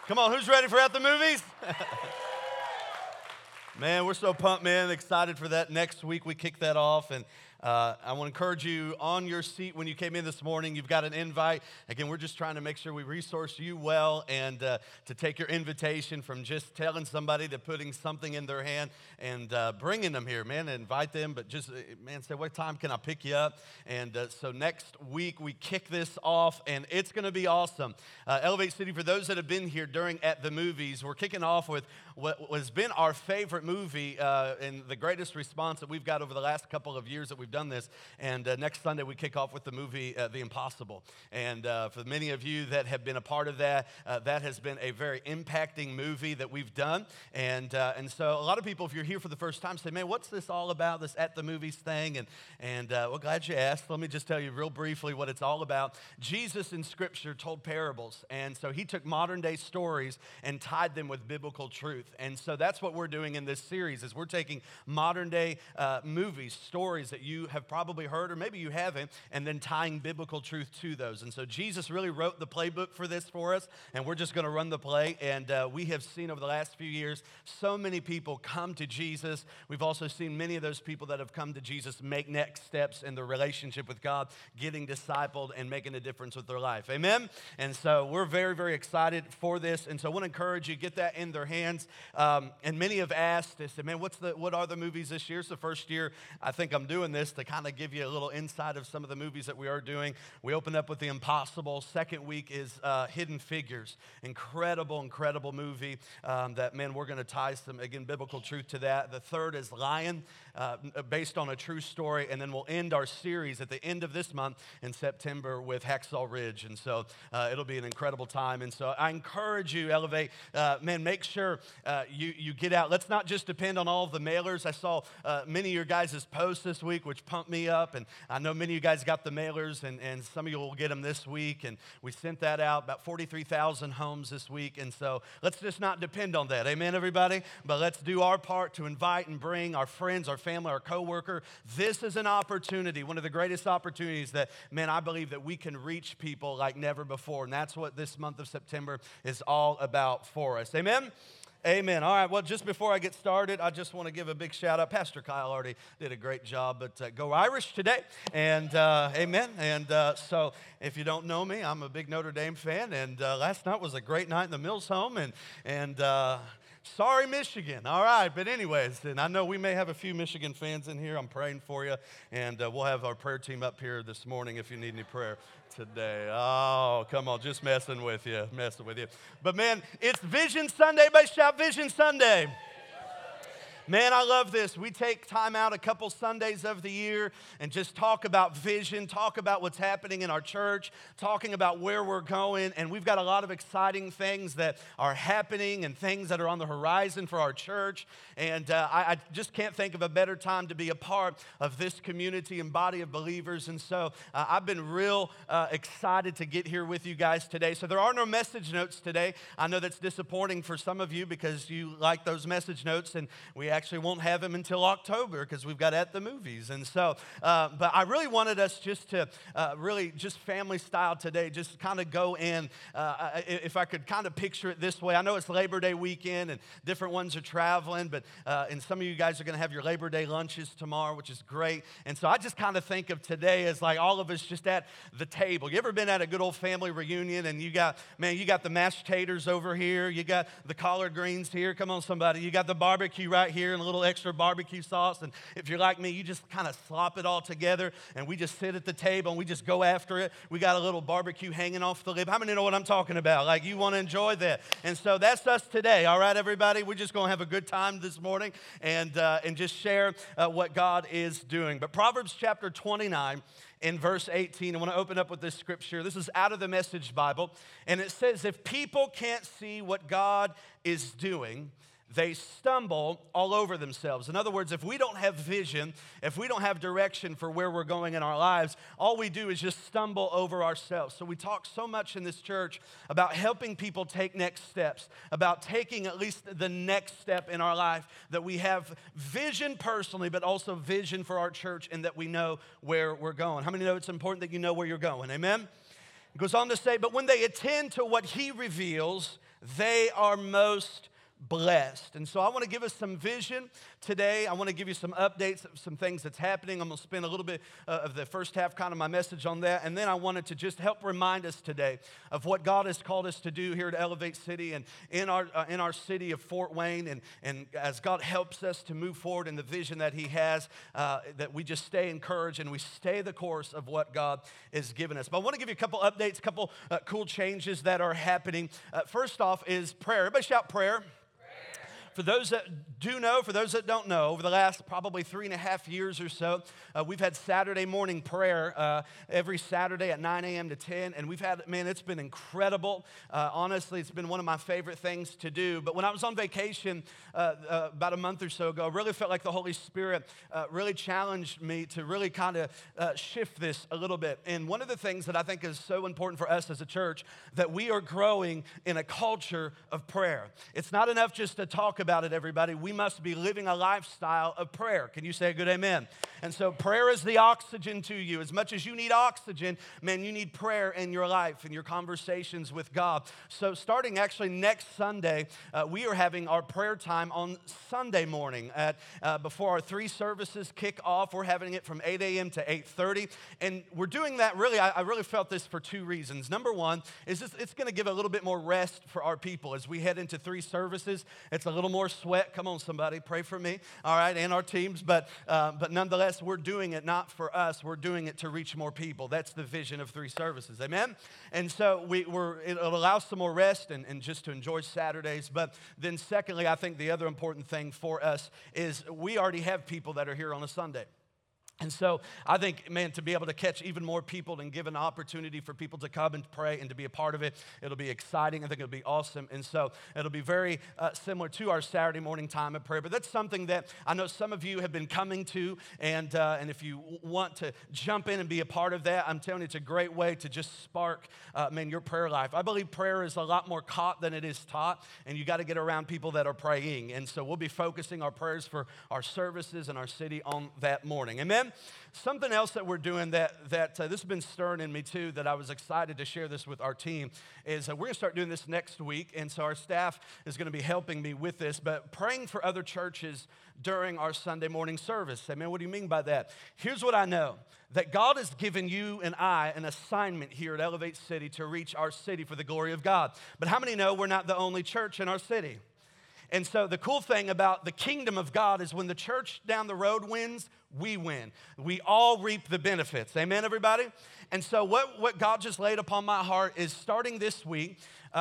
Come on, who's ready for At the Movies? Man, we're so pumped, man. Excited for that. Next week we kick that off. And I want to encourage you on your seat when you came in this morning. You've got an invite. Again, we're just trying to make sure we resource you well and to take your invitation from just telling somebody to putting something in their hand and bringing them here, man. Invite them, but just, man, say, what time can I pick you up? And so next week we kick this off, and it's going to be awesome. Elevate City, for those that have been here during At the Movies, we're kicking off with what has been our favorite movie and the greatest response that we've got over the last couple of years that we've done this. And next Sunday we kick off with the movie The Impossible. And for many of you that have been a part of that, that has been a very impacting movie that we've done. And so a lot of people, if you're here for the first time, say, man, what's this all about, this At the Movies thing? And well, glad you asked. Let me just tell you real briefly what it's all about. Jesus in Scripture told parables. And so he took modern day stories and tied them with biblical truth. And so that's what we're doing in this series, is we're taking modern day movies, stories that you have probably heard or maybe you haven't, and then tying biblical truth to those. And so Jesus really wrote the playbook for this for us, and we're just going to run the play. And we have seen over the last few years so many people come to Jesus. We've also seen many of those people that have come to Jesus make next steps in their relationship with God, getting discipled and making a difference with their life. Amen? And so we're very, very excited for this. And so I want to encourage you, get that in their hands. And many have asked, they said, man, what are the movies this year? It's the first year I think I'm doing this to kind of give you a little insight of some of the movies that we are doing. We opened up with The Impossible. Second week is Hidden Figures. Incredible movie that, man, we're going to tie some, again, biblical truth to that. The third is Lion, based on a true story. And then we'll end our series at the end of this month in September with Hacksaw Ridge. And so it'll be an incredible time. And so I encourage you, Elevate, man, make sure you get out. Let's not just depend on all of the mailers. I saw many of your guys' posts this week, which pumped me up. And I know many of you guys got the mailers, and some of you will get them this week. And we sent that out, about 43,000 homes this week. And so let's just not depend on that. Amen, everybody? But let's do our part to invite and bring our friends, our family, our coworker. This is an opportunity, one of the greatest opportunities that, man, I believe that we can reach people like never before. And that's what this month of September is all about for us. Amen? Amen. All right, well, just before I get started, I just want to give a big shout out. Pastor Kyle already did a great job, but go Irish today. And amen. And so if you don't know me, I'm a big Notre Dame fan. And last night was a great night in the Mills home. And sorry, Michigan. All right, but anyways, and I know we may have a few Michigan fans in here. I'm praying for you. And we'll have our prayer team up here this morning if you need any prayer today. Oh, come on, just messing with you. But man, it's Vision Sunday. Everybody shout Vision Sunday. Man, I love this. We take time out a couple Sundays of the year and just talk about vision, talk about what's happening in our church, talking about where we're going. And we've got a lot of exciting things that are happening and things that are on the horizon for our church. And I just can't think of a better time to be a part of this community and body of believers. And so I've been real excited to get here with you guys today. So there are no message notes today. I know that's disappointing for some of you because you like those message notes, and we actually won't have them until October because we've got At the Movies. And so, but I really wanted us just to really just family style today, just kind of go in, if I could kind of picture it this way. I know it's Labor Day weekend and different ones are traveling, but and some of you guys are going to have your Labor Day lunches tomorrow, which is great. And so I just kind of think of today as like all of us just at the table. You ever been at a good old family reunion and you got the mashed taters over here, you got the collard greens here, come on somebody, you got the barbecue right here, and a little extra barbecue sauce. And if you're like me, you just kind of slop it all together and we just sit at the table and we just go after it. We got a little barbecue hanging off the lip. How many know what I'm talking about? Like, you want to enjoy that. And so that's us today. All right, everybody? We're just going to have a good time this morning and just share what God is doing. But Proverbs chapter 29 in verse 18, I want to open up with this scripture. This is out of the Message Bible. And it says, if people can't see what God is doing, they stumble all over themselves. In other words, if we don't have vision, if we don't have direction for where we're going in our lives, all we do is just stumble over ourselves. So we talk so much in this church about helping people take next steps, about taking at least the next step in our life, that we have vision personally, but also vision for our church, and that we know where we're going. How many know it's important that you know where you're going? Amen? It goes on to say, but when they attend to what he reveals, they are most blessed. And so I want to give us some vision today. I want to give you some updates, some things that's happening. I'm going to spend a little bit of the first half kind of my message on that. And then I wanted to just help remind us today of what God has called us to do here at Elevate City and in our city of Fort Wayne. And as God helps us to move forward in the vision that He has, that we just stay encouraged and we stay the course of what God is giving us. But I want to give you a couple updates, a couple cool changes that are happening. First off is prayer. Everybody shout prayer. For those that do know, for those that don't know, over the last probably 3.5 years or so, we've had Saturday morning prayer every Saturday at 9 a.m. to 10, and we've had, man, it's been incredible. Honestly, it's been one of my favorite things to do. But when I was on vacation about a month or so ago, I really felt like the Holy Spirit really challenged me to really kind of shift this a little bit. And one of the things that I think is so important for us as a church, that we are growing in a culture of prayer. It's not enough just to talk about it, everybody. We must be living a lifestyle of prayer. Can you say a good amen? And so prayer is the oxygen to you. As much as you need oxygen, man, you need prayer in your life and your conversations with God. So starting actually next Sunday, we are having our prayer time on Sunday morning before our 3 services kick off. We're having it from 8 a.m. to 8:30. And we're doing that really, I really felt this for 2 reasons. Number one is it's going to give a little bit more rest for our people. As we head into 3 services, it's a little more sweat. Come on, somebody, pray for me, all right, and our teams. But nonetheless, we're doing it not for us. We're doing it to reach more people. That's the vision of 3 services, amen? And so it'll allow some more rest and just to enjoy Saturdays. But then secondly, I think the other important thing for us is we already have people that are here on a Sunday. And so I think, man, to be able to catch even more people and give an opportunity for people to come and pray and to be a part of it, it'll be exciting. I think it'll be awesome. And so it'll be very similar to our Saturday morning time of prayer. But that's something that I know some of you have been coming to. And if you want to jump in and be a part of that, I'm telling you, it's a great way to just spark, your prayer life. I believe prayer is a lot more caught than it is taught. And you got to get around people that are praying. And so we'll be focusing our prayers for our services and our city on that morning. Amen? Something else that we're doing that this has been stirring in me too, that I was excited to share this with our team, is we're going to start doing this next week. And so our staff is going to be helping me with this, but praying for other churches during our Sunday morning service. Amen. What do you mean by that? Here's what I know, that God has given you and I an assignment here at Elevate City to reach our city for the glory of God. But how many know we're not the only church in our city? And so the cool thing about the kingdom of God is when the church down the road wins, we win. We all reap the benefits. Amen, everybody? And so what God just laid upon my heart is starting this week,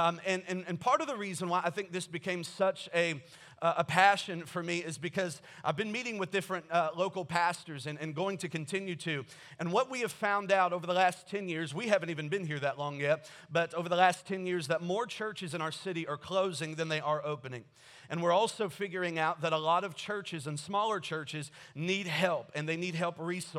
and part of the reason why I think this became such a passion for me is because I've been meeting with different local pastors and going to continue to. And what we have found out over the last 10 years, we haven't even been here that long yet, but over the last 10 years, that more churches in our city are closing than they are opening. And we're also figuring out that a lot of churches and smaller churches need help, and they need help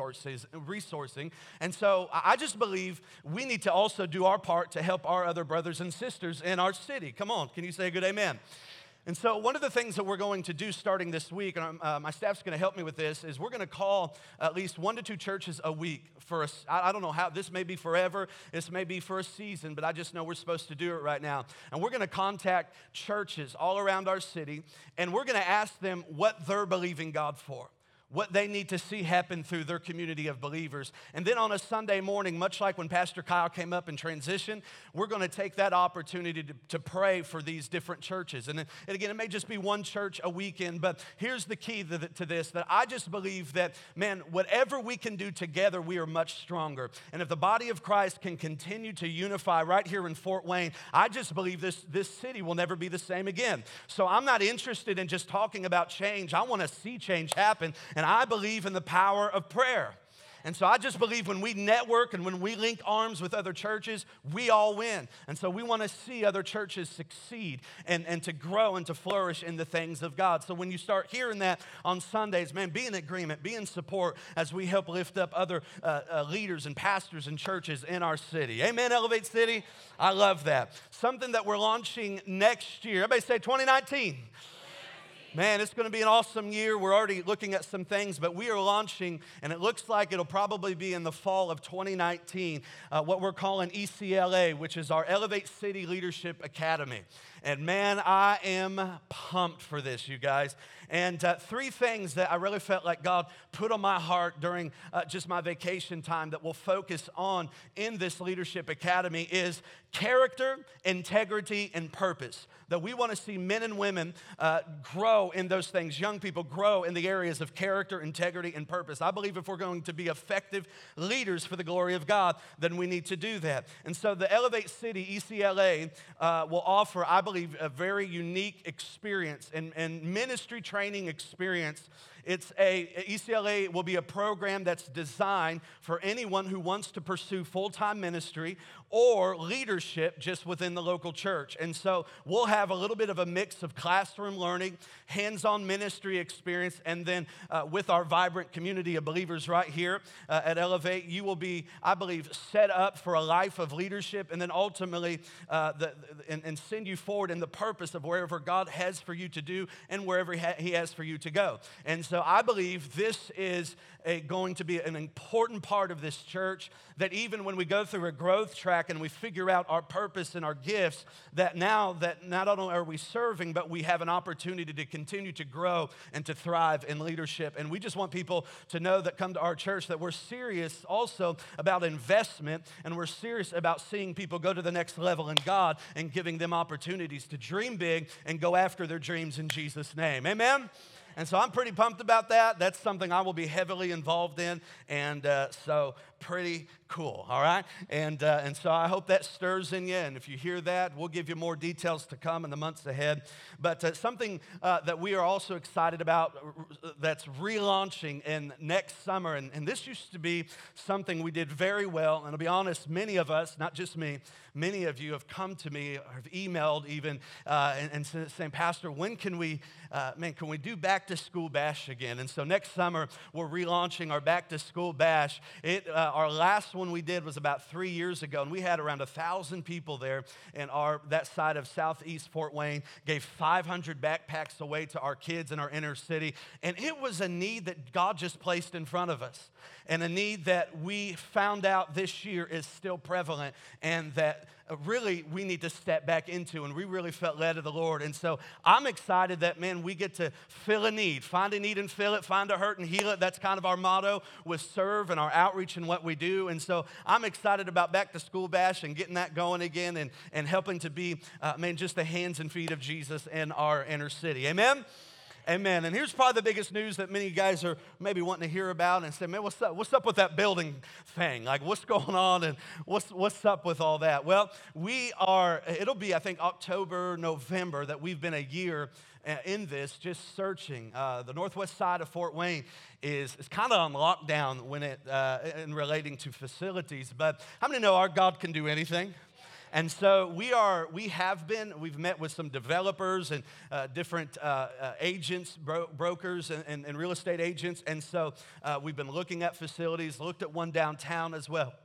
resourcing. And so I just believe we need to also do our part to help our other brothers and sisters in our city. Come on, can you say a good amen? And so one of the things that we're going to do starting this week, and my staff's going to help me with this, is we're going to call at least 1 to 2 churches a week for I don't know how, this may be forever, this may be for a season, but I just know we're supposed to do it right now. And we're going to contact churches all around our city, and we're going to ask them what they're believing God for, what they need to see happen through their community of believers. And then on a Sunday morning, much like when Pastor Kyle came up and transitioned, we're going to take that opportunity to pray for these different churches. And again, it may just be 1 church a weekend, but here's the key to this, that I just believe that, man, whatever we can do together, we are much stronger. And if the body of Christ can continue to unify right here in Fort Wayne, I just believe this city will never be the same again. So I'm not interested in just talking about change. I want to see change happen. And I believe in the power of prayer. And so I just believe when we network and when we link arms with other churches, we all win. And so we want to see other churches succeed and to grow and to flourish in the things of God. So when you start hearing that on Sundays, man, be in agreement, be in support as we help lift up other leaders and pastors and churches in our city. Amen, Elevate City. I love that. Something that we're launching next year. Everybody say 2019. Man, it's going to be an awesome year. We're already looking at some things, but we are launching, and it looks like it'll probably be in the fall of 2019, what we're calling ECLA, which is our Elevate City Leadership Academy. And man, I am pumped for this, you guys. And three things that I really felt like God put on my heart during just my vacation time that we'll focus on in this Leadership Academy is character, integrity, and purpose. That we want to see men and women grow in those things, young people grow in the areas of character, integrity, and purpose. I believe if we're going to be effective leaders for the glory of God, then we need to do that. And so the Elevate City, ECLA, will offer, I believe, a very unique experience and ministry training experience. ECLA will be a program that's designed for anyone who wants to pursue full-time ministry or leadership just within the local church. And so we'll have a little bit of a mix of classroom learning, hands-on ministry experience, and then with our vibrant community of believers right here at Elevate, you will be, I believe, set up for a life of leadership and then ultimately and send you forward in the purpose of wherever God has for you to do and wherever He has for you to go. And so I believe this is going to be an important part of this church, that even when we go through a growth track and we figure out our purpose and our gifts, that now that not only are we serving, but we have an opportunity to continue to grow and to thrive in leadership. And we just want people to know that come to our church that we're serious also about investment, and we're serious about seeing people go to the next level in God and giving them opportunities to dream big and go after their dreams in Jesus' name. Amen? And so I'm pretty pumped about that. That's something I will be heavily involved in, and so pretty cool, all right? And so I hope that stirs in you, and if you hear that, we'll give you more details to come in the months ahead. But something that we are also excited about that's relaunching in next summer, and this used to be something we did very well, and to be honest, many of us, not just me, many of you have come to me or have emailed even and saying, Pastor, when can we do Back to School Bash again? And so next summer, we're relaunching our Back to School Bash. Our last one we did was about 3 years ago, and we had around 1,000 people there, and that side of Southeast Fort Wayne gave 500 backpacks away to our kids in our inner city, and it was a need that God just placed in front of us, and a need that we found out this year is still prevalent, and that really we need to step back into, and we really felt led of the Lord. And so I'm excited that, man, we get to fill a need, find a need and fill it, find a hurt and heal it. That's kind of our motto with Serve and our outreach and what we do. And so I'm excited about Back to School Bash and getting that going again and helping to be, just the hands and feet of Jesus in our inner city. Amen? Amen. And here's probably the biggest news that many of you guys are maybe wanting to hear about and say, man, what's up? What's up with that building thing? Like, what's going on and what's up with all that? Well, it'll be, I think, October, November that we've been a year in this, just searching. The northwest side of Fort Wayne is kind of on lockdown when in relating to facilities. But how many know our God can do anything? And so we've met with some developers and different agents, brokers and real estate agents. And so we've been looking at facilities, looked at one downtown as well,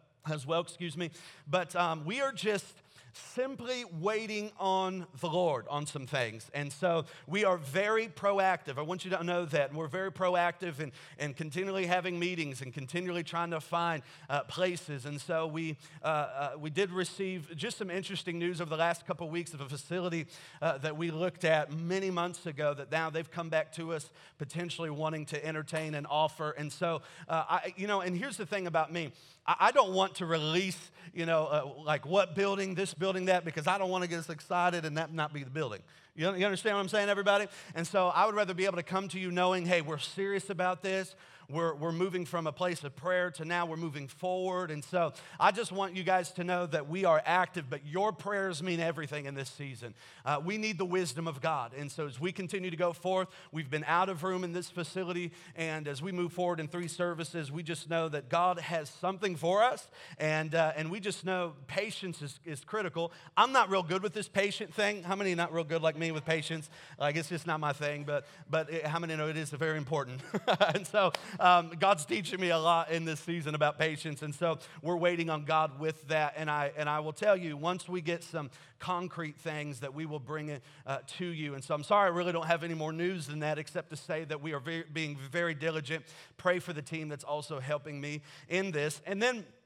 But we are just simply waiting on the Lord on some things. And so we are very proactive. I want you to know that. We're very proactive and continually having meetings and continually trying to find places. And so we did receive just some interesting news over the last couple of weeks of a facility that we looked at many months ago that now they've come back to us potentially wanting to entertain and offer. And so, and here's the thing about me. I don't want to release, like what building, this building, that, because I don't want to get us excited and that not be the building. You understand what I'm saying, everybody? And so I would rather be able to come to you knowing, hey, we're serious about this. We're moving from a place of prayer to now we're moving forward. And so I just want you guys to know that we are active, but your prayers mean everything in this season. We need the wisdom of God. And so as we continue to go forth, we've been out of room in this facility. And as we move forward in 3 services, we just know that God has something for us. And we just know patience is critical. I'm not real good with this patient thing. How many are not real good like me with patience? Like, it's just not my thing. But how many know it is very important? And so God's teaching me a lot in this season about patience, and so we're waiting on God with that. And I will tell you, once we get some concrete things, that we will bring it to you. And so I'm sorry I really don't have any more news than that, except to say that we are being very diligent. Pray for the team that's also helping me in this. And then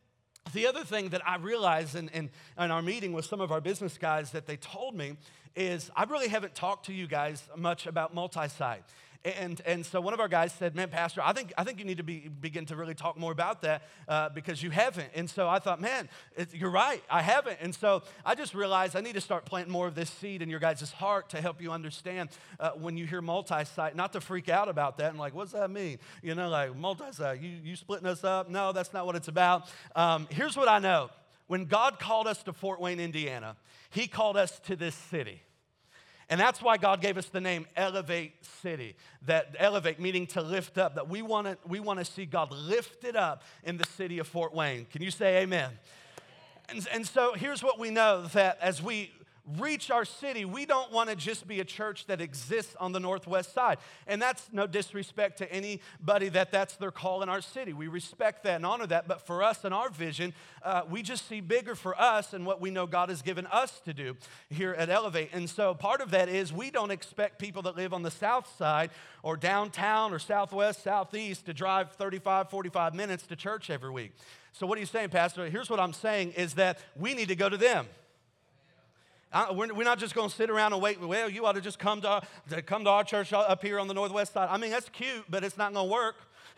The other thing that I realized in our meeting with some of our business guys that they told me is I really haven't talked to you guys much about multi-site. And so one of our guys said, man, Pastor, I think you need to begin to really talk more about that because you haven't. And so I thought, man, you're right, I haven't. And so I just realized I need to start planting more of this seed in your guys' heart to help you understand when you hear multi-site, not to freak out about that and like, what's that mean? You know, like multi-site, you splitting us up? No, that's not what it's about. Here's what I know. When God called us to Fort Wayne, Indiana, he called us to this city. And that's why God gave us the name Elevate City. That elevate meaning to lift up. That we want to see God lifted up in the city of Fort Wayne. Can you say amen? And so here's what we know, that as we reach our city, we don't want to just be a church that exists on the northwest side. And that's no disrespect to anybody that's their call in our city. We respect that and honor that. But for us and our vision, we just see bigger for us and what we know God has given us to do here at Elevate. And so part of that is we don't expect people that live on the south side or downtown or southwest, southeast to drive 35, 45 minutes to church every week. So what are you saying, Pastor? Here's what I'm saying is that we need to go to them. We're not just going to sit around and wait. Well, you ought to just come to our church up here on the northwest side. I mean, that's cute, but it's not going to work.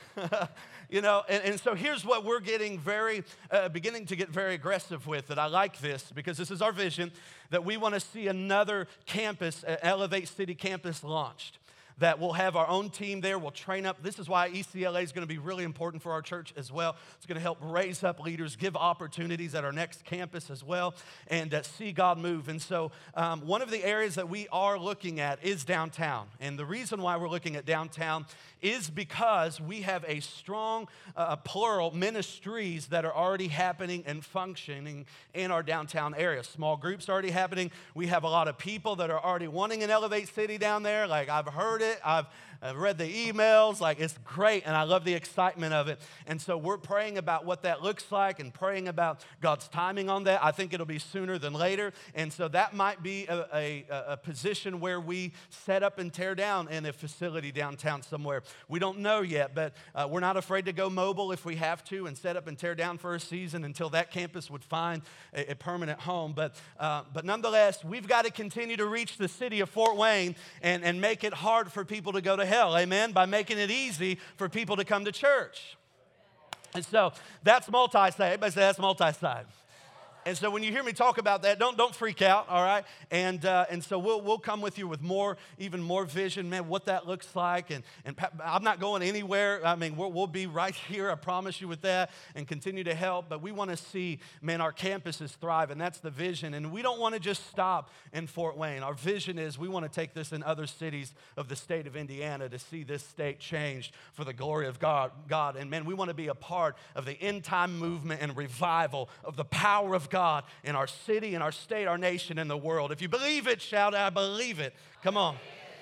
You know, and so here's what we're getting beginning to get very aggressive with, that I like this, because this is our vision, that we want to see another campus, Elevate City campus launched. That we'll have our own team there. We'll train up. This is why ECLA is going to be really important for our church as well. It's going to help raise up leaders, give opportunities at our next campus as well, and see God move. And so one of the areas that we are looking at is downtown. And the reason why we're looking at downtown is because we have a strong, plural ministries that are already happening and functioning in our downtown area. Small groups are already happening. We have a lot of people that are already wanting an Elevate City down there. Like, I've heard it. I've read the emails. Like, it's great, and I love the excitement of it. And so we're praying about what that looks like and praying about God's timing on that. I think it'll be sooner than later. And so that might be a position where we set up and tear down in a facility downtown somewhere. We don't know yet, but we're not afraid to go mobile if we have to and set up and tear down for a season until that campus would find a permanent home. But nonetheless, we've got to continue to reach the city of Fort Wayne and make it hard for people to go to hell, amen, by making it easy for people to come to church. And so that's multi-site. Everybody say that's multi-site. And so when you hear me talk about that, don't freak out, all right? And so we'll come with you with even more vision, man, what that looks like. And I'm not going anywhere. I mean, we'll be right here, I promise you with that, and continue to help. But we want to see, man, our campuses thrive, and that's the vision. And we don't want to just stop in Fort Wayne. Our vision is we want to take this in other cities of the state of Indiana to see this state changed for the glory of God. And, man, we want to be a part of the end-time movement and revival of the power of God in our city, in our state, our nation, and the world. If you believe it, shout, I believe it. Come on.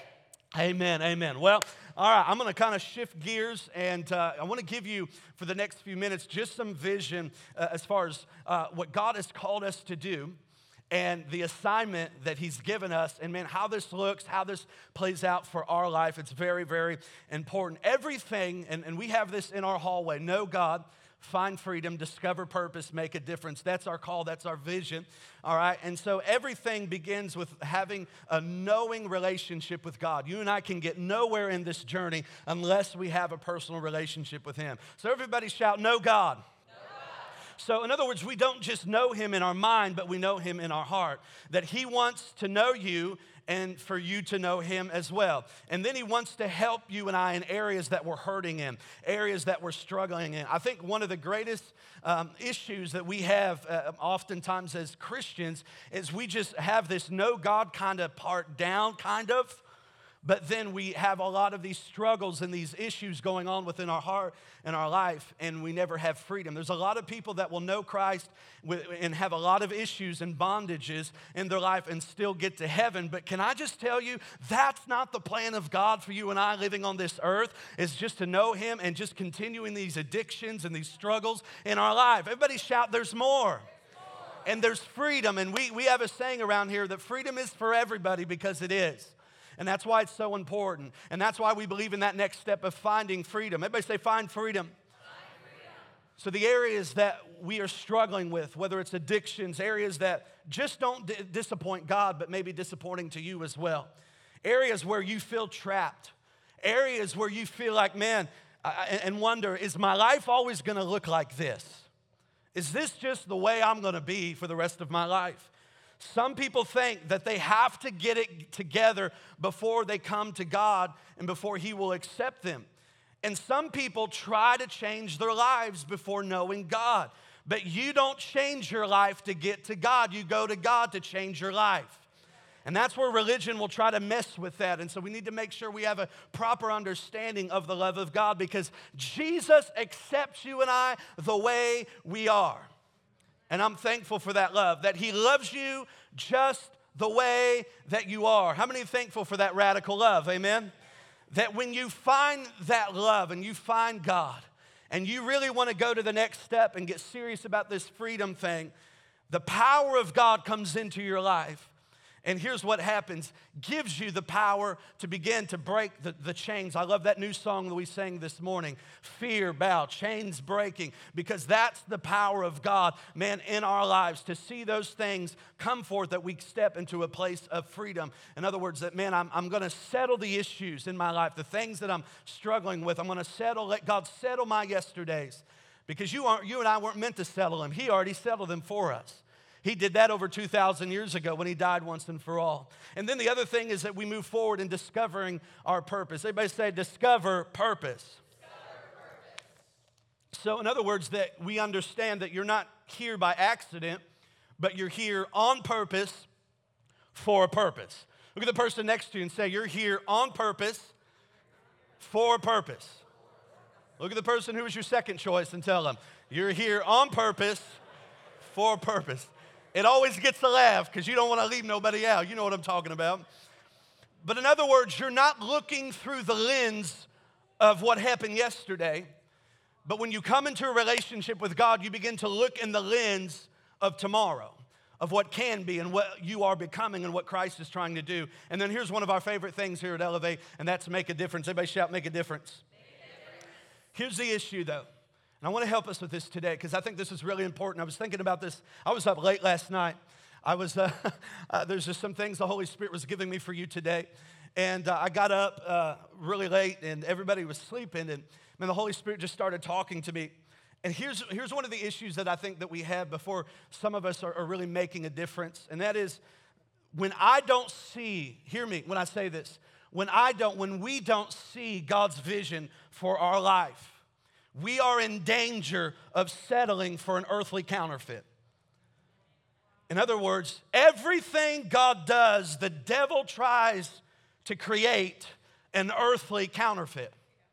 Amen, amen. Well, all right, I'm going to kind of shift gears, and I want to give you, for the next few minutes, just some vision as far as what God has called us to do and the assignment that he's given us, and, man, how this looks, how this plays out for our life. It's very, very important. Everything, and we have this in our hallway, know God, find freedom, discover purpose, make a difference. That's our call. That's our vision. All right. And so everything begins with having a knowing relationship with God. You and I can get nowhere in this journey unless we have a personal relationship with him. So everybody shout, know God. So in other words, we don't just know him in our mind, but we know him in our heart. That he wants to know you and for you to know him as well. And then he wants to help you and I in areas that we're hurting in, areas that we're struggling in. I think one of the greatest issues that we have oftentimes as Christians is we just have this know God kind of part down, kind of. But then we have a lot of these struggles and these issues going on within our heart and our life, and we never have freedom. There's a lot of people that will know Christ and have a lot of issues and bondages in their life and still get to heaven. But can I just tell you, that's not the plan of God for you and I living on this earth, is just to know him and just continuing these addictions and these struggles in our life. Everybody shout, there's more. And there's freedom. And we have a saying around here that freedom is for everybody, because it is. And that's why it's so important. And that's why we believe in that next step of finding freedom. Everybody say, find freedom. So the areas that we are struggling with, whether it's addictions, areas that just don't disappoint God, but maybe disappointing to you as well. Areas where you feel trapped. Areas where you feel like, man, and wonder, is my life always going to look like this? Is this just the way I'm going to be for the rest of my life? Some people think that they have to get it together before they come to God and before He will accept them. And some people try to change their lives before knowing God. But you don't change your life to get to God. You go to God to change your life. And that's where religion will try to mess with that. And so we need to make sure we have a proper understanding of the love of God, because Jesus accepts you and I the way we are. And I'm thankful for that love, that He loves you just the way that you are. How many are thankful for that radical love? Amen? That when you find that love and you find God and you really want to go to the next step and get serious about this freedom thing, the power of God comes into your life. And here's what happens. Gives you the power to begin to break the chains. I love that new song that we sang this morning. Fear, bow, chains breaking. Because that's the power of God, man, in our lives. To see those things come forth, that we step into a place of freedom. In other words, that, man, I'm going to settle the issues in my life. The things that I'm struggling with, I'm going to settle. Let God settle my yesterdays. Because you and I weren't meant to settle them. He already settled them for us. He did that over 2,000 years ago when He died once and for all. And then the other thing is that we move forward in discovering our purpose. Everybody say, discover purpose. Discover purpose. So in other words, that we understand that you're not here by accident, but you're here on purpose for a purpose. Look at the person next to you and say, you're here on purpose for a purpose. Look at the person who was your second choice and tell them, you're here on purpose for a purpose. It always gets a laugh because you don't want to leave nobody out. You know what I'm talking about. But in other words, you're not looking through the lens of what happened yesterday. But when you come into a relationship with God, you begin to look in the lens of tomorrow, of what can be and what you are becoming and what Christ is trying to do. And then here's one of our favorite things here at Elevate, and that's make a difference. Everybody shout, make a difference. Here's the issue, though. And I want to help us with this today because I think this is really important. I was thinking about this. I was up late last night. There's just some things the Holy Spirit was giving me for you today. And I got up really late and everybody was sleeping. And man, the Holy Spirit just started talking to me. And here's one of the issues that I think that we have before some of us are really making a difference. And that is when I don't see, hear me when I say this, when we don't see God's vision for our life, we are in danger of settling for an earthly counterfeit. In other words, everything God does, the devil tries to create an earthly counterfeit.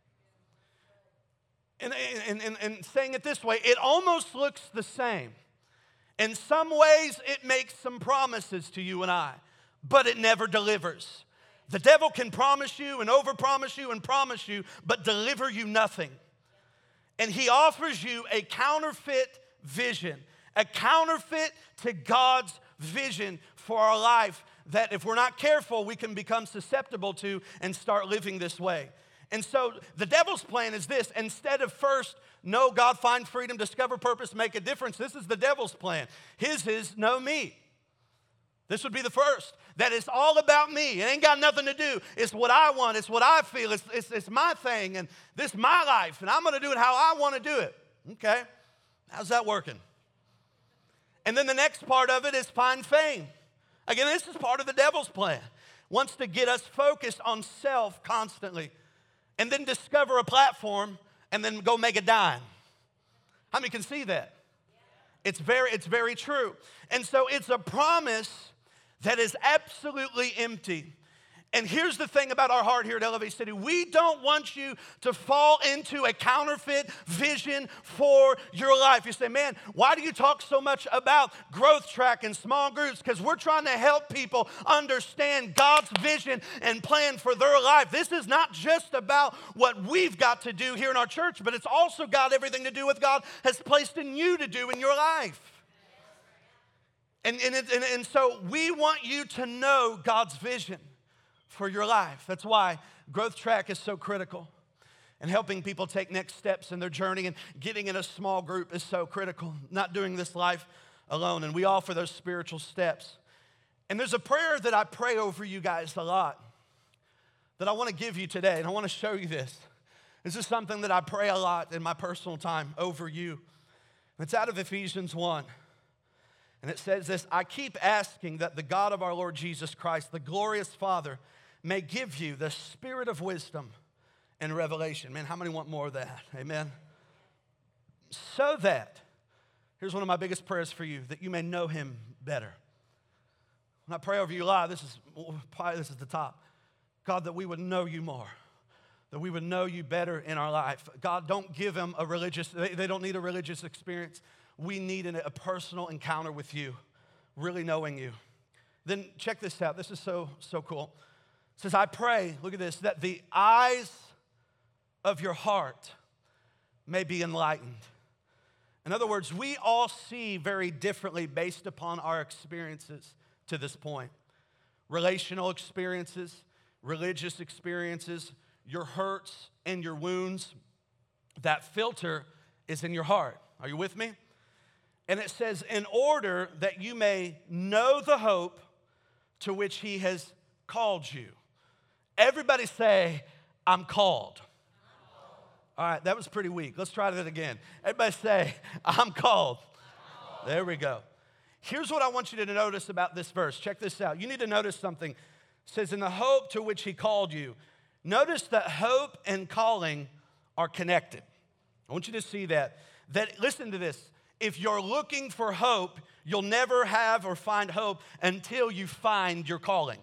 And saying it this way, it almost looks the same. In some ways, it makes some promises to you and I, but it never delivers. The devil can promise you and overpromise you and promise you, but deliver you nothing. And he offers you a counterfeit vision, a counterfeit to God's vision for our life that if we're not careful, we can become susceptible to and start living this way. And so the devil's plan is this. Instead of first, know God, find freedom, discover purpose, make a difference, this is the devil's plan. His is know me. This would be the first. That it's all about me. It ain't got nothing to do. It's what I want. It's what I feel. It's my thing. And this is my life. And I'm going to do it how I want to do it. Okay. How's that working? And then the next part of it is find fame. Again, this is part of the devil's plan. Wants to get us focused on self constantly. And then discover a platform and then go make a dime. How many can see that? It's very true. And so it's a promise that is absolutely empty. And here's the thing about our heart here at Elevate City. We don't want you to fall into a counterfeit vision for your life. You say, man, why do you talk so much about growth track and small groups? Because we're trying to help people understand God's vision and plan for their life. This is not just about what we've got to do here in our church, but it's also got everything to do with God has placed in you to do in your life. And so we want you to know God's vision for your life. That's why growth track is so critical. And helping people take next steps in their journey and getting in a small group is so critical. Not doing this life alone. And we offer those spiritual steps. And there's a prayer that I pray over you guys a lot that I want to give you today. And I want to show you this. This is something that I pray a lot in my personal time over you. It's out of Ephesians 1. And it says this: I keep asking that the God of our Lord Jesus Christ, the glorious Father, may give you the spirit of wisdom and revelation. Man, how many want more of that? Amen. So that, here's one of my biggest prayers for you, that you may know him better. When I pray over you live, this is the top. God, that we would know you more, that we would know you better in our life. God, don't give them they don't need a religious experience. We need a personal encounter with you, really knowing you. Then check this out. This is so cool. It says, I pray, look at this, that the eyes of your heart may be enlightened. In other words, we all see very differently based upon our experiences to this point. Relational experiences, religious experiences, your hurts and your wounds. That filter is in your heart. Are you with me? And it says, in order that you may know the hope to which he has called you. Everybody say, I'm called. All right, that was pretty weak. Let's try that again. Everybody say, I'm called. There we go. Here's what I want you to notice about this verse. Check this out. You need to notice something. It says, in the hope to which he called you. Notice that hope and calling are connected. I want you to see that. Listen to this. If you're looking for hope, you'll never have or find hope until you find your calling.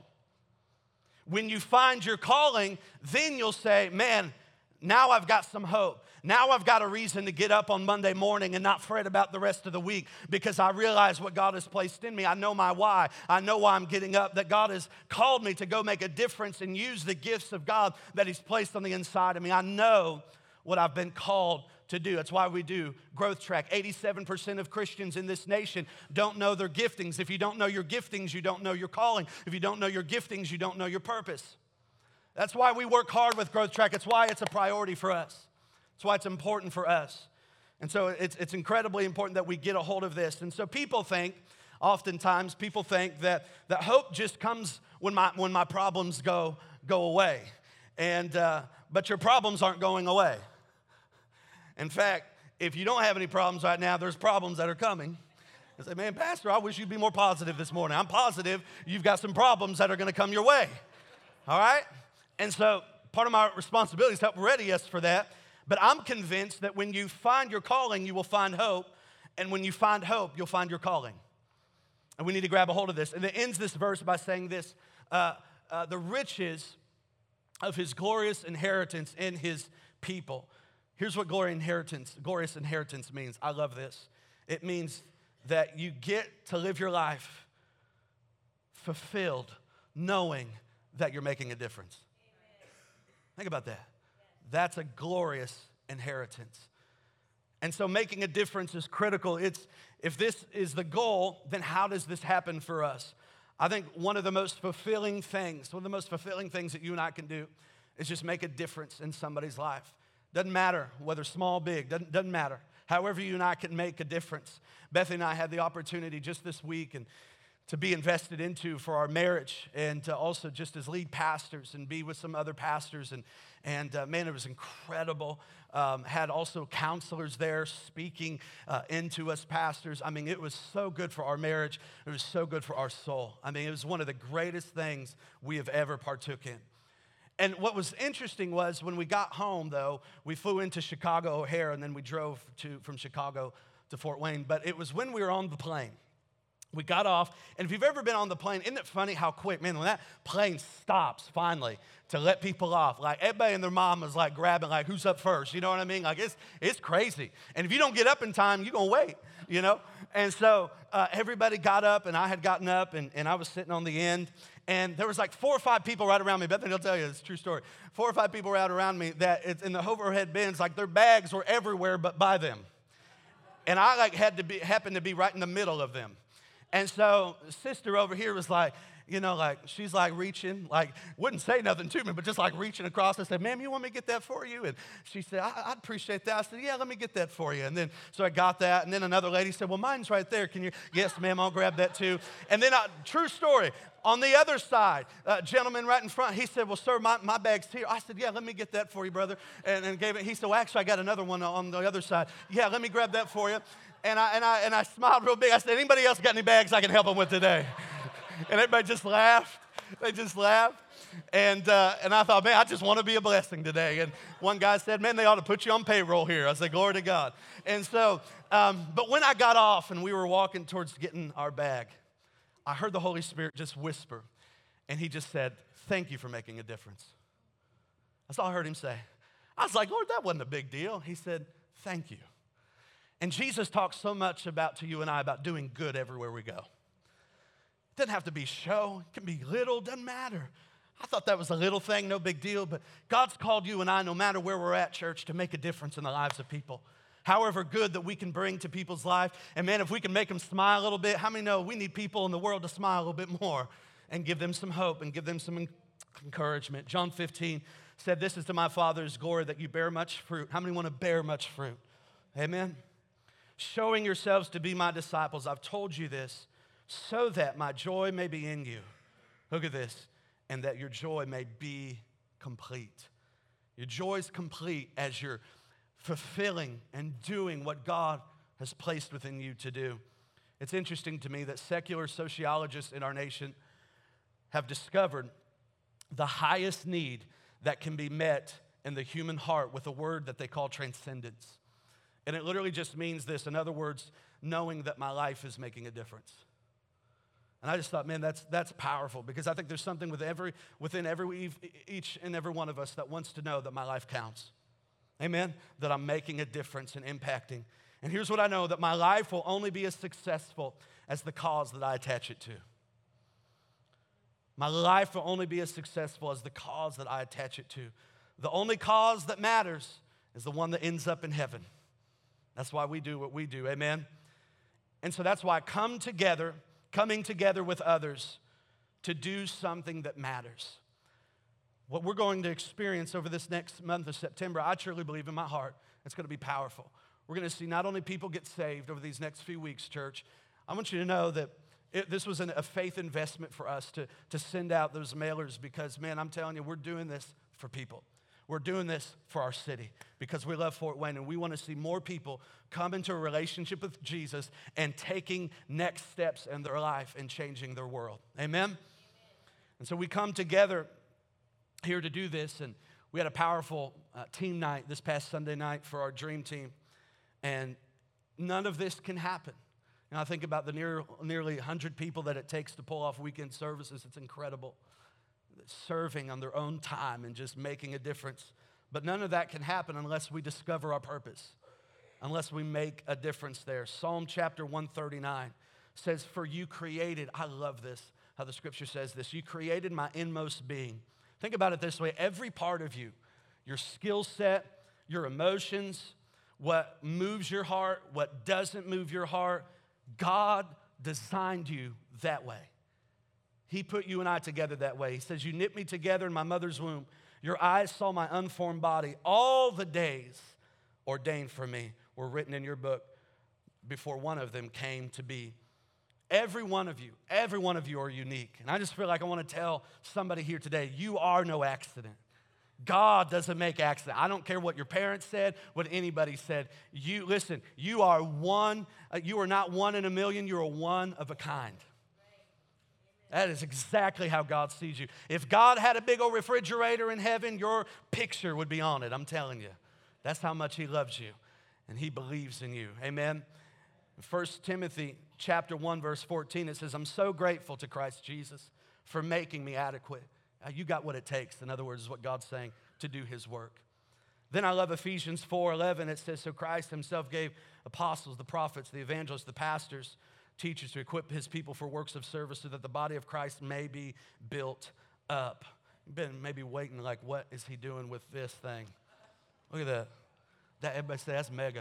When you find your calling, then you'll say, man, now I've got some hope. Now I've got a reason to get up on Monday morning and not fret about the rest of the week because I realize what God has placed in me. I know my why. I know why I'm getting up, that God has called me to go make a difference and use the gifts of God that he's placed on the inside of me. I know what I've been called to do. That's why we do Growth Track. 87% of Christians in this nation don't know their giftings. If you don't know your giftings, you don't know your calling. If you don't know your giftings, you don't know your purpose. That's why we work hard with Growth Track. It's why it's a priority for us. It's why it's important for us. And so it's incredibly important that we get a hold of this. And so oftentimes people think that hope just comes when my problems go away. But your problems aren't going away. In fact, if you don't have any problems right now, there's problems that are coming. I say, man, Pastor, I wish you'd be more positive this morning. I'm positive you've got some problems that are going to come your way. All right? And so part of my responsibility is to help ready us for that. But I'm convinced that when you find your calling, you will find hope. And when you find hope, you'll find your calling. And we need to grab a hold of this. And it ends this verse by saying this, the riches of his glorious inheritance in his people. Here's what glorious inheritance means. I love this. It means that you get to live your life fulfilled, knowing that you're making a difference. Think about that. That's a glorious inheritance. And so making a difference is critical. If this is the goal, then how does this happen for us? I think one of the most fulfilling things that you and I can do is just make a difference in somebody's life. Doesn't matter whether small, big, doesn't matter. However you and I can make a difference. Bethany and I had the opportunity just this week and to be invested into for our marriage and to also just as lead pastors and be with some other pastors. And man, it was incredible. Had also counselors there speaking into us pastors. I mean, it was so good for our marriage. It was so good for our soul. I mean, it was one of the greatest things we have ever partook in. And what was interesting was when we got home, though, we flew into Chicago O'Hare, and then we drove from Chicago to Fort Wayne. But it was when we were on the plane. We got off, and if you've ever been on the plane, isn't it funny how quick, man, when that plane stops finally to let people off, like everybody and their mom is like grabbing, like who's up first, you know what I mean? Like it's crazy. And if you don't get up in time, you're going to wait, you know? And so everybody got up, and I had gotten up, and I was sitting on the end, and there was like 4 or 5 people right around me. Bethany will tell you, it's a true story. 4 or 5 people right around me that it's in the overhead bins, like their bags were everywhere but by them. And I like happened to be right in the middle of them. And so sister over here was like, like she's like reaching, like wouldn't say nothing to me, but just like reaching across. I said, ma'am, you want me to get that for you? And she said, I'd appreciate that. I said, yeah, let me get that for you. And then, so I got that. And then another lady said, well, mine's right there. Can you? Yes, ma'am, I'll grab that too. And then, true story, on the other side, gentleman right in front, he said, well, sir, my bag's here. I said, yeah, let me get that for you, brother. And gave it. He said, well, actually, I got another one on the other side. Yeah, let me grab that for you. And I smiled real big. I said, anybody else got any bags I can help them with today? And everybody just laughed. They just laughed. And I thought, man, I just want to be a blessing today. And one guy said, man, they ought to put you on payroll here. I said, glory to God. And so, but when I got off and we were walking towards getting our bag, I heard the Holy Spirit just whisper. And he just said, thank you for making a difference. That's all I heard him say. I was like, Lord, that wasn't a big deal. He said, thank you. And Jesus talks so much to you and I about doing good everywhere we go. It doesn't have to be show. It can be little. Doesn't matter. I thought that was a little thing, no big deal. But God's called you and I, no matter where we're at, church, to make a difference in the lives of people. However good that we can bring to people's life. And man, if we can make them smile a little bit, how many know we need people in the world to smile a little bit more and give them some hope and give them some encouragement? John 15 said, this is to my Father's glory that you bear much fruit. How many want to bear much fruit? Amen. Showing yourselves to be my disciples. I've told you this so that my joy may be in you. Look at this. And that your joy may be complete. Your joy is complete as you're fulfilling and doing what God has placed within you to do. It's interesting to me that secular sociologists in our nation have discovered the highest need that can be met in the human heart with a word that they call transcendence. And it literally just means this. In other words, knowing that my life is making a difference. And I just thought, man, that's powerful, because I think there's something within each and every one of us that wants to know that my life counts. Amen? That I'm making a difference and impacting. And here's what I know, that my life will only be as successful as the cause that I attach it to. My life will only be as successful as the cause that I attach it to. The only cause that matters is the one that ends up in heaven. That's why we do what we do, amen? And so that's why coming together with others to do something that matters. What we're going to experience over this next month of September, I truly believe in my heart, it's going to be powerful. We're going to see not only people get saved over these next few weeks, church. I want you to know that this was a faith investment for us to send out those mailers, because, man, I'm telling you, we're doing this for people. We're doing this for our city because we love Fort Wayne, and we want to see more people come into a relationship with Jesus and taking next steps in their life and changing their world. Amen? And so we come together here to do this, and we had a powerful team night this past Sunday night for our dream team, and none of this can happen. And I think about the nearly 100 people that it takes to pull off weekend services. It's incredible. Serving on their own time and just making a difference. But none of that can happen unless we discover our purpose, unless we make a difference there. Psalm chapter 139 says, for you created, I love this, how the scripture says this, you created my inmost being. Think about it this way, every part of you, your skill set, your emotions, what moves your heart, what doesn't move your heart, God designed you that way. He put you and I together that way. He says, you knit me together in my mother's womb. Your eyes saw my unformed body. All the days ordained for me were written in your book before one of them came to be. Every one of you are unique. And I just feel like I want to tell somebody here today, you are no accident. God doesn't make accidents. I don't care what your parents said, what anybody said. You are one. You are not one in a million. You are one of a kind. That is exactly how God sees you. If God had a big old refrigerator in heaven, your picture would be on it. I'm telling you. That's how much He loves you, and He believes in you. Amen. 1 Timothy chapter 1, verse 14, it says, I'm so grateful to Christ Jesus for making me adequate. You got what it takes, in other words, is what God's saying, to do His work. Then I love Ephesians 4:11. It says, so Christ Himself gave apostles, the prophets, the evangelists, the pastors, teachers to equip His people for works of service so that the body of Christ may be built up. You've been maybe waiting like, what is He doing with this thing? Look at that. Everybody say, that's mega.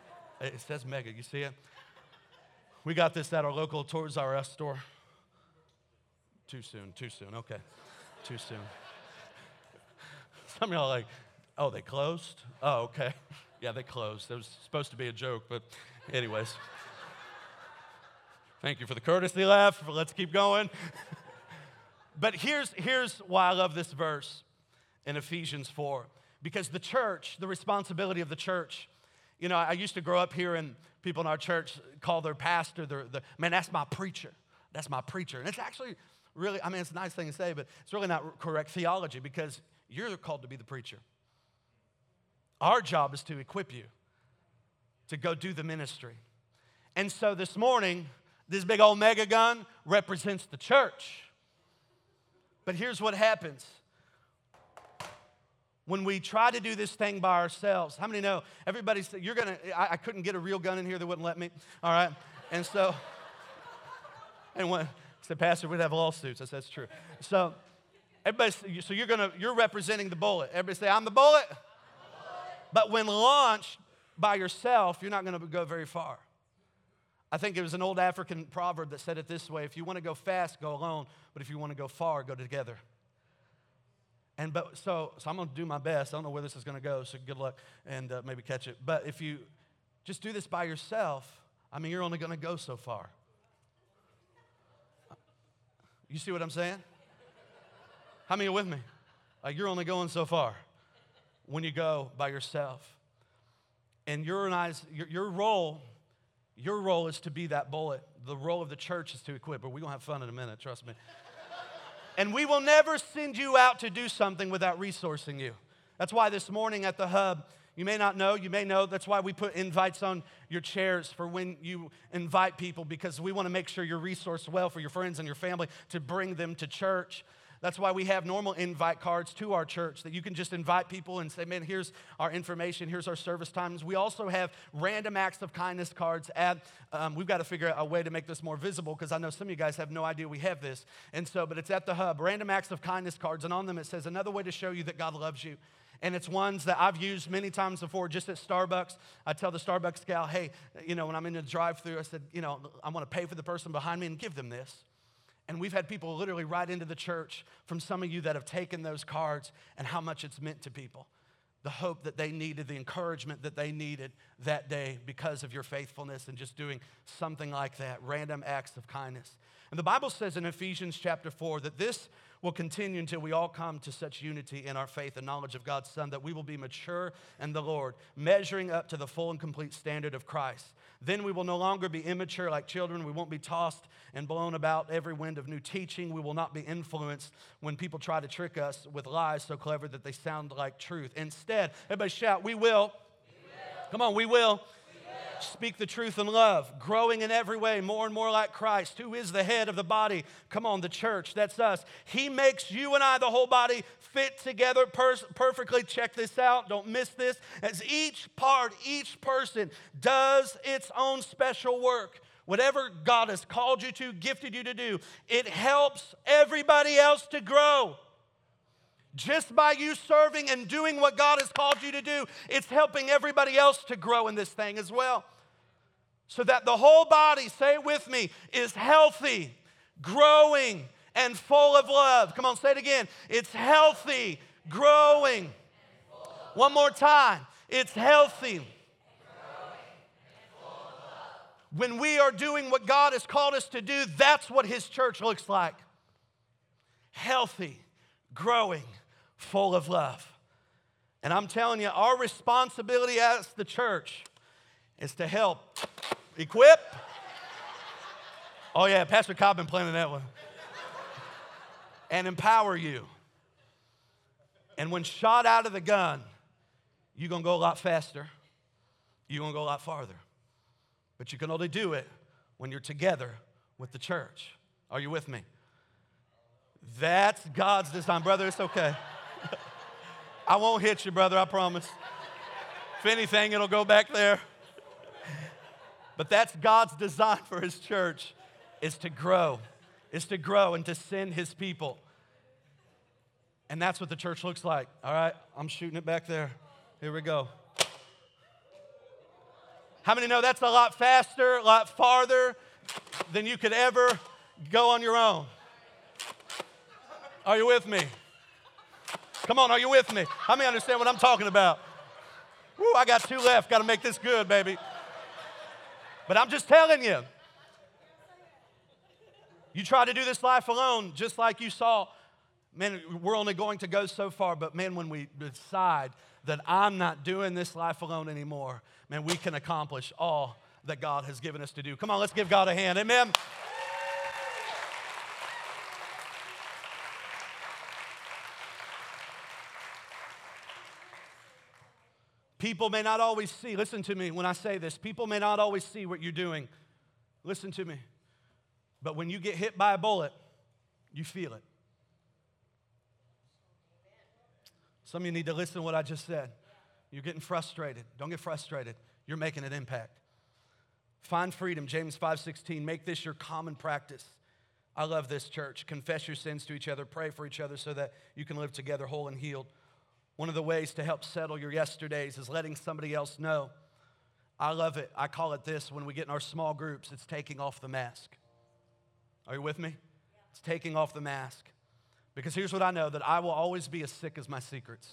It says mega. You see it? We got this at our local Toys R Us store. Too soon, okay. Too soon. Some of y'all are like, oh, they closed? Oh, okay. Yeah, they closed. It was supposed to be a joke, but anyways. Thank you for the courtesy laugh. Let's keep going. But here's why I love this verse in Ephesians 4. Because the church, the responsibility of the church, you know, I used to grow up here and people in our church call their pastor, man, that's my preacher. That's my preacher. And it's actually really, I mean, it's a nice thing to say, but it's really not correct theology because you're called to be the preacher. Our job is to equip you to go do the ministry. And so this morning, this big old mega gun represents the church. But here's what happens. When we try to do this thing by ourselves, how many know everybody said, I couldn't get a real gun in here, they wouldn't let me, all right? And so, and when, said, Pastor, we'd have lawsuits. I said, that's true. So, everybody, so you're representing the bullet. Everybody say, I'm the bullet. I'm the bullet. But when launched by yourself, you're not going to go very far. I think it was an old African proverb that said it this way, if you want to go fast, go alone, but if you want to go far, go together. So I'm going to do my best. I don't know where this is going to go, so good luck and maybe catch it. But if you just do this by yourself, I mean, you're only going to go so far. You see what I'm saying? How many are with me? You're only going so far when you go by yourself. And your role is to be that bullet. The role of the church is to equip. But we're going to have fun in a minute, trust me. And we will never send you out to do something without resourcing you. That's why this morning at the Hub, you may not know, you may know, that's why we put invites on your chairs for when you invite people, because we want to make sure you're resourced well for your friends and your family to bring them to church. That's why we have normal invite cards to our church that you can just invite people and say, man, here's our information, here's our service times. We also have random acts of kindness cards. We've got to figure out a way to make this more visible because I know some of you guys have no idea we have this. But it's at the Hub, random acts of kindness cards, and on them it says, another way to show you that God loves you. And it's ones that I've used many times before, just at Starbucks. I tell the Starbucks gal, hey, when I'm in the drive-thru, I said, I want to pay for the person behind me and give them this. And we've had people literally write into the church from some of you that have taken those cards and how much it's meant to people. The hope that they needed, the encouragement that they needed that day because of your faithfulness and just doing something like that, random acts of kindness. And the Bible says in Ephesians chapter 4 that this will continue until we all come to such unity in our faith and knowledge of God's Son that we will be mature in the Lord, measuring up to the full and complete standard of Christ. Then we will no longer be immature like children. We won't be tossed and blown about every wind of new teaching. We will not be influenced when people try to trick us with lies so clever that they sound like truth. Instead, everybody shout, we will. Come on, we will. Speak the truth in love, growing in every way more and more like Christ, who is the head of the body. Come on, the church, that's us. He makes you and I, the whole body, fit together perfectly. Check this out, don't miss this. As each part, each person does its own special work, whatever God has called you to, gifted you to do, it helps everybody else to grow. Just by you serving and doing what God has called you to do, it's helping everybody else to grow in this thing as well. So that the whole body, say it with me, is healthy, growing, and full of love. Come on, say it again. It's healthy, growing. One more time. It's healthy. When we are doing what God has called us to do, that's what His church looks like. Healthy, growing, full of love. And I'm telling you, our responsibility as the church is to help equip. Oh yeah, Pastor Cobb been planning that one. And empower you. And when shot out of the gun, you're going to go a lot faster. You're going to go a lot farther. But you can only do it when you're together with the church. Are you with me? That's God's design. Brother, it's okay. I won't hit you, brother, I promise. If anything, it'll go back there. But that's God's design for His church, is to grow and to send His people. And that's what the church looks like. All right, I'm shooting it back there. Here we go. How many know that's a lot faster, a lot farther than you could ever go on your own? Are you with me? Come on, are you with me? How many understand what I'm talking about? Woo, I got 2 left. Got to make this good, baby. But I'm just telling you. You try to do this life alone, just like you saw. Man, we're only going to go so far. But man, when we decide that I'm not doing this life alone anymore, man, we can accomplish all that God has given us to do. Come on, let's give God a hand. Amen. People may not always see, listen to me when I say this, people may not always see what you're doing. Listen to me. But when you get hit by a bullet, you feel it. Some of you need to listen to what I just said. You're getting frustrated. Don't get frustrated. You're making an impact. Find freedom, James 5:16. Make this your common practice. I love this, church. Confess your sins to each other. Pray for each other so that you can live together whole and healed. One of the ways to help settle your yesterdays is letting somebody else know. I love it. I call it this when we get in our small groups. It's taking off the mask. Are you with me? It's taking off the mask. Because here's what I know, that I will always be as sick as my secrets.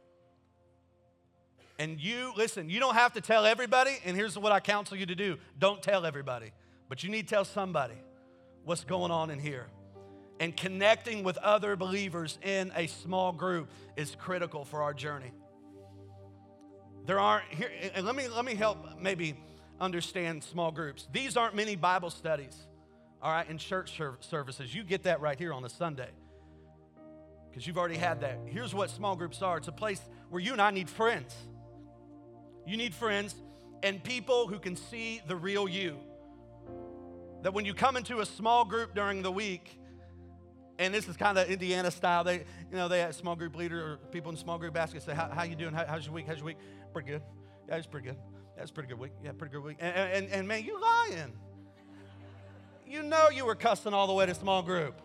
And you, listen, you don't have to tell everybody, and here's what I counsel you to do. Don't tell everybody, but you need to tell somebody what's going on in here. And connecting with other believers in a small group is critical for our journey. There aren't, here, and let me help maybe understand small groups. These aren't many Bible studies, all right, in church services. You get that right here on a Sunday, because you've already had that. Here's what small groups are. It's a place where you and I need friends. You need friends and people who can see the real you. That when you come into a small group during the week, and this is kind of Indiana style, they have small group leader or people in small group ask us, say, how you doing? How's your week? How's your week? Pretty good. Yeah, it's pretty good. That's a pretty good week. Yeah, pretty good week. And man, you lying. You know you were cussing all the way to small group.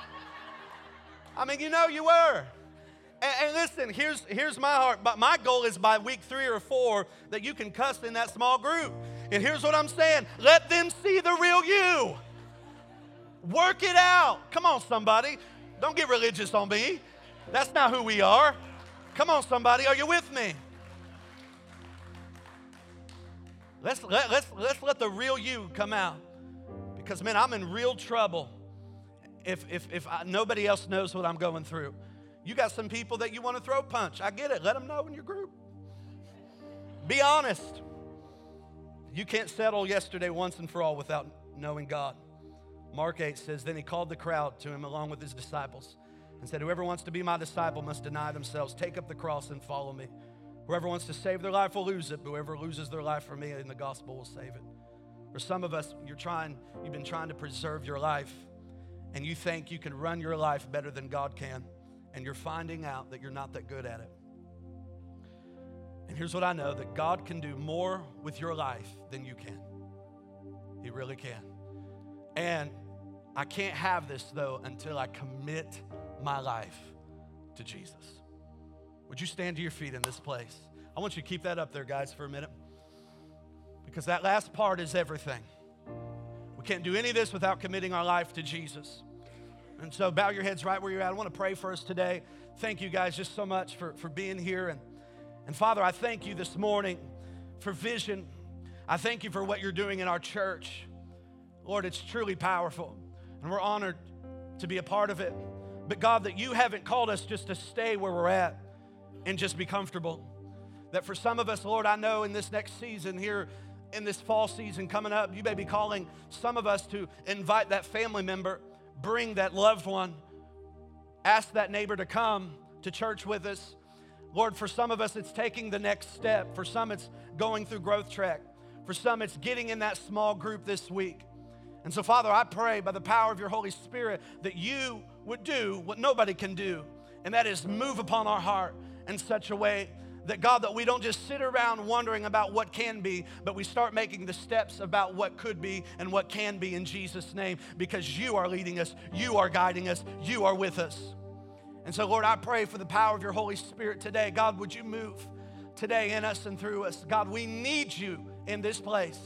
I mean, you know you were. And listen, here's my heart. But my goal is by week 3 or 4 that you can cuss in that small group. And here's what I'm saying. Let them see the real you. Work it out. Come on, somebody. Don't get religious on me. That's not who we are. Come on, somebody. Are you with me? Let's let the real you come out. Because, man, I'm in real trouble if nobody else knows what I'm going through. You got some people that you want to throw punch. I get it. Let them know in your group. Be honest. You can't settle yesterday once and for all without knowing God. Mark 8 says, then he called the crowd to him along with his disciples and said, whoever wants to be my disciple must deny themselves, take up the cross and follow me. Whoever wants to save their life will lose it, but whoever loses their life for me in the gospel will save it. For some of us, you've been trying to preserve your life, and you think you can run your life better than God can, and you're finding out that you're not that good at it. And here's what I know, that God can do more with your life than you can. He really can. And I can't have this, though, until I commit my life to Jesus. Would you stand to your feet in this place? I want you to keep that up there, guys, for a minute. Because that last part is everything. We can't do any of this without committing our life to Jesus. And so bow your heads right where you're at. I want to pray for us today. Thank you, guys, just so much for being here. And Father, I thank you this morning for vision. I thank you for what you're doing in our church. Lord, it's truly powerful, and we're honored to be a part of it. But God, that you haven't called us just to stay where we're at and just be comfortable. That for some of us, Lord, I know in this next season here, in this fall season coming up, you may be calling some of us to invite that family member, bring that loved one, ask that neighbor to come to church with us. Lord, for some of us, it's taking the next step. For some, it's going through Growth Track. For some, it's getting in that small group this week. And so, Father, I pray by the power of your Holy Spirit that you would do what nobody can do, and that is move upon our heart in such a way that, God, that we don't just sit around wondering about what can be, but we start making the steps about what could be and what can be in Jesus' name, because you are leading us, you are guiding us, you are with us. And so, Lord, I pray for the power of your Holy Spirit today. God, would you move today in us and through us? God, we need you in this place.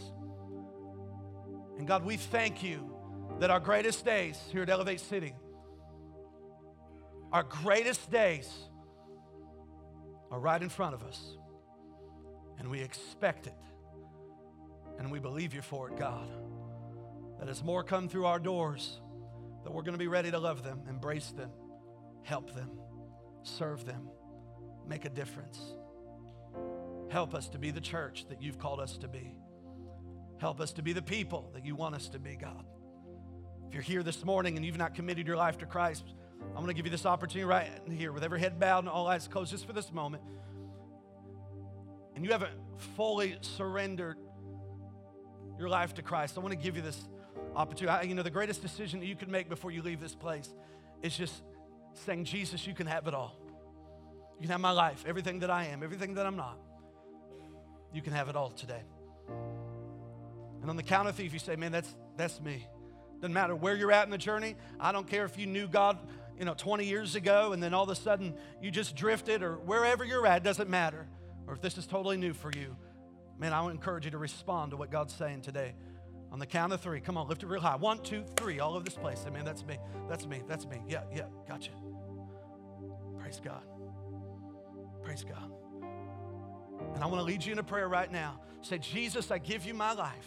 And God, we thank you that our greatest days here at Elevate City Our greatest days are right in front of us. And we expect it. And we believe you for it, God. That as more come through our doors, that we're going to be ready to love them, embrace them, help them, serve them, make a difference. Help us to be the church that you've called us to be. Help us to be the people that you want us to be, God. If you're here this morning and you've not committed your life to Christ, I'm going to give you this opportunity right here with every head bowed and all eyes closed just for this moment. And you haven't fully surrendered your life to Christ. I want to give you this opportunity. The greatest decision that you can make before you leave this place is just saying, Jesus, you can have it all. You can have my life, everything that I am, everything that I'm not. You can have it all today. And on the count of three, if you say, man, that's me. Doesn't matter where you're at in the journey. I don't care if you knew God 20 years ago and then all of a sudden you just drifted, or wherever you're at, doesn't matter. Or if this is totally new for you, man, I would encourage you to respond to what God's saying today. On the count of three, come on, lift it real high. 1, 2, 3, all over this place. Say, man, that's me, that's me, that's me. Yeah, gotcha. Praise God. Praise God. And I want to lead you in a prayer right now. Say, Jesus, I give you my life.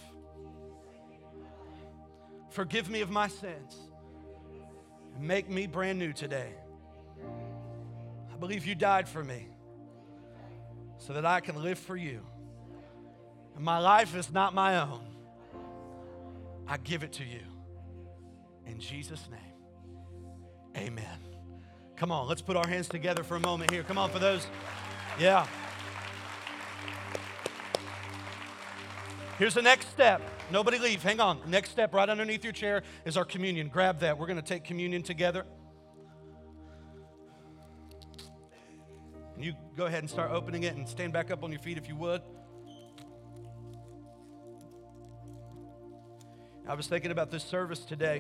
Forgive me of my sins. And make me brand new today. I believe you died for me so that I can live for you. And my life is not my own. I give it to you. In Jesus' name, amen. Come on, let's put our hands together for a moment here. Come on, for those. Yeah. Here's the next step. Nobody leave. Hang on. Next step right underneath your chair is our communion. Grab that. We're going to take communion together. And you go ahead and start opening it and stand back up on your feet if you would. I was thinking about this service today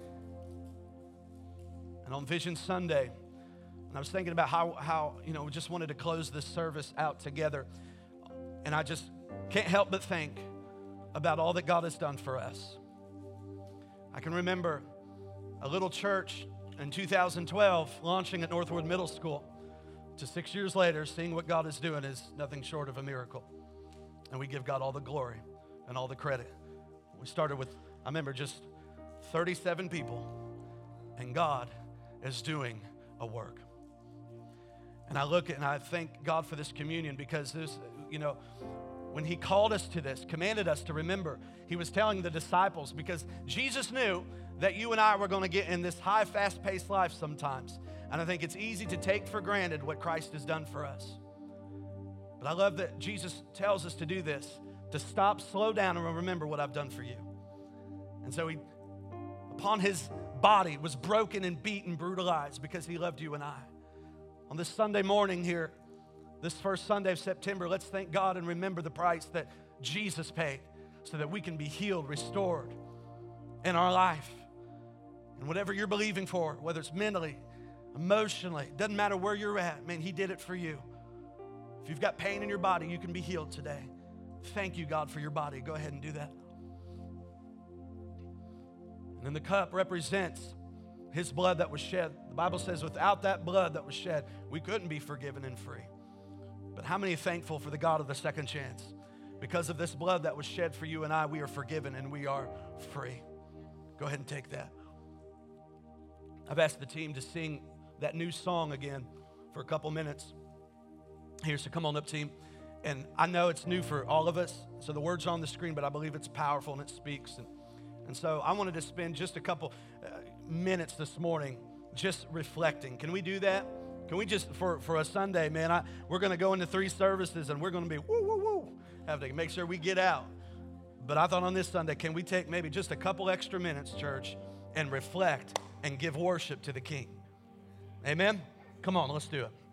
and on Vision Sunday. And I was thinking about how we just wanted to close this service out together. And I just can't help but think about all that God has done for us. I can remember a little church in 2012 launching at Northwood Middle School. To 6 years later, seeing what God is doing is nothing short of a miracle. And we give God all the glory and all the credit. We started with, I remember, just 37 people, and God is doing a work. And I look at and I thank God for this communion, because this, when he called us to this, commanded us to remember, he was telling the disciples, because Jesus knew that you and I were going to get in this high, fast-paced life sometimes. And I think it's easy to take for granted what Christ has done for us. But I love that Jesus tells us to do this, to stop, slow down, and remember what I've done for you. And so he, upon his body, was broken and beaten, brutalized, because he loved you and I. On this Sunday morning here, this first Sunday of September, let's thank God and remember the price that Jesus paid so that we can be healed, restored in our life. And whatever you're believing for, whether it's mentally, emotionally, doesn't matter where you're at, man, he did it for you. If you've got pain in your body, you can be healed today. Thank you, God, for your body. Go ahead and do that. And then the cup represents his blood that was shed. The Bible says without that blood that was shed, we couldn't be forgiven and free. But how many are thankful for the God of the second chance? Because of this blood that was shed for you and I, we are forgiven and we are free. Go ahead and take that. I've asked the team to sing that new song again for a couple minutes. Here, so come on up, team. And I know it's new for all of us, so the words are on the screen, but I believe it's powerful and it speaks. And so I wanted to spend just a couple minutes this morning just reflecting. Can we do that? Can we just, for a Sunday, man, we're going to go into 3 services and we're going to be woo, woo, woo. Have to make sure we get out. But I thought on this Sunday, can we take maybe just a couple extra minutes, church, and reflect and give worship to the King? Amen? Come on, let's do it.